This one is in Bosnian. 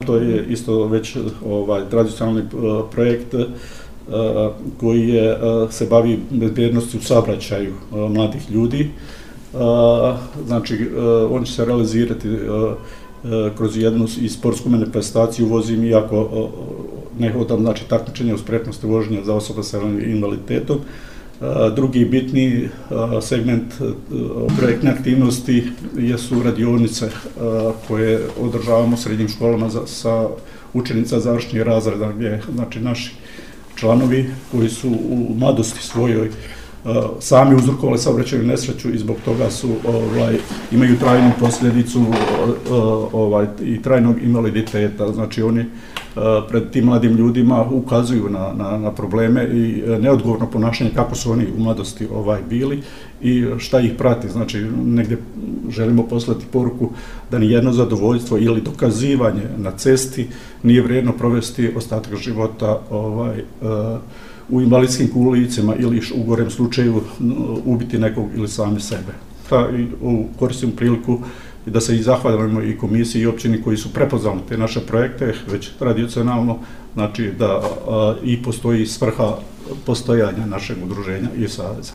to je isto već tradicionalni projekt koji se bavi bezbjednosti u saobraćaju mladih ljudi. Znači, on će se realizirati kroz jednu i sportsku manifestaciju Vozim iako ne hodam, znači takmičenje u spretnosti vožnje za osobe sa invaliditetom. Drugi bitni segment projektne aktivnosti jesu radionice koje održavamo u srednjim školama sa učenica završnih razreda, gdje znači naši članovi koji su u mladosti svojoj sami uzrokovali saobraćajnu nesreću i zbog toga imaju trajnu posljedicu i trajnog invaliditeta. Znači oni pred tim mladim ljudima ukazuju na probleme i neodgovorno ponašanje kako su oni u mladosti bili i šta ih prati. Znači negdje želimo poslati poruku da ni jedno zadovoljstvo ili dokazivanje na cesti nije vrijedno provesti ostatak života u invalidskim kolicima ili u gorem slučaju ubiti nekog ili sami sebe. Koristim priliku da se i zahvalimo i komisiji i općini koji su prepoznali te naše projekte već tradicionalno, znači da i postoji svrha postojanja našeg udruženja i saveza.